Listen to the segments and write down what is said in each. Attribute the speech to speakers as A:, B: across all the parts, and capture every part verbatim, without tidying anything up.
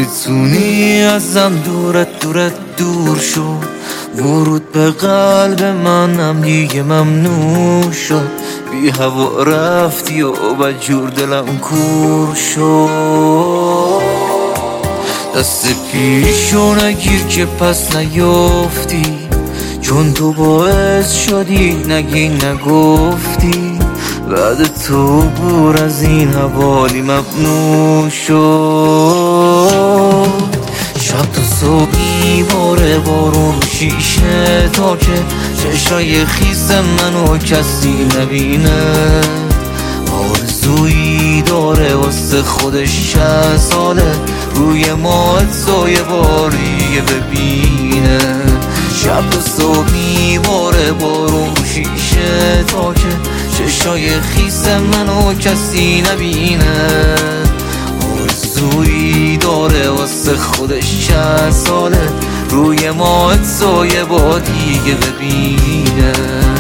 A: میتونی ازم دورت دورت دور شو، ورود به قلب منم دیگه ممنوع شد. بی هوا رفتی و بدجور دلم کور شد. دست پیشو نگیر که پس نیافتی، چون تو باعث شدی نگی نگفتی. بعد تو بور از این حوالی ممنوع شد. شب تا صبحی باره بارون رو شیشه، تا که چشای خیس منو کسی نبینه. آرزویی داره واسه خودش چند ساله، روی ماهت سایه باریه ببینه. شب تا صبحی باره بارون رو شیشه، تا که چشای خیس منو کسی نبینه. آرزویی داره واسه خودش چند ساله، روی ماهت سایه با دیگه ببینه.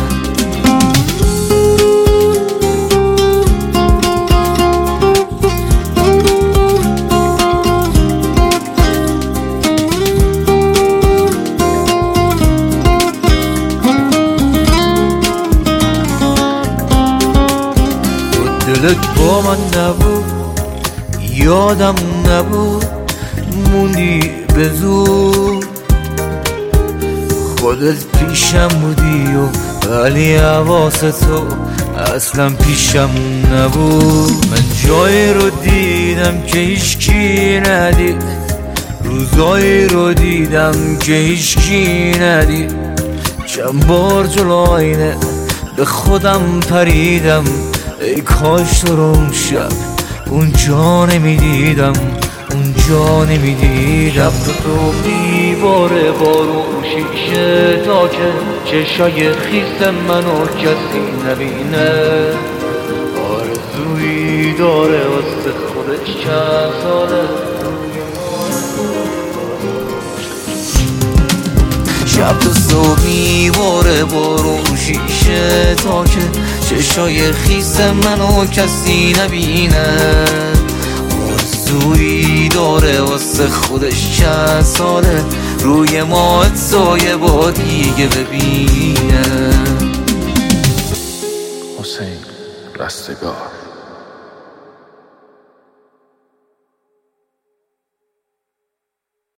A: دلت با من نبود، یادم نبود، موندی به زور. خودت پیشم بودی و ولی حواس تو اصلا پیشم نبود. من جایی رو دیدم که هیچکی ندید، روزایی رو دیدم که هیچکی ندید. چند بار جلو آینه به خودم پریدم، ای کاش تو رو اون شب اونجا نمیدیدم، اونجا نمیدیدم. تو تو دیواره بارون شیشه، تا که چشای خیس منو کسی نبینه. آرزویی داره واسه خودش چند ساله. شب تا صبحی باره بارون شیشه، تا که چشای خیس منو کسی نبینه. آرزویی داره واسه خودش چند ساله، روی ماهت سایه با دیگه ببینه.
B: حسین رستگار.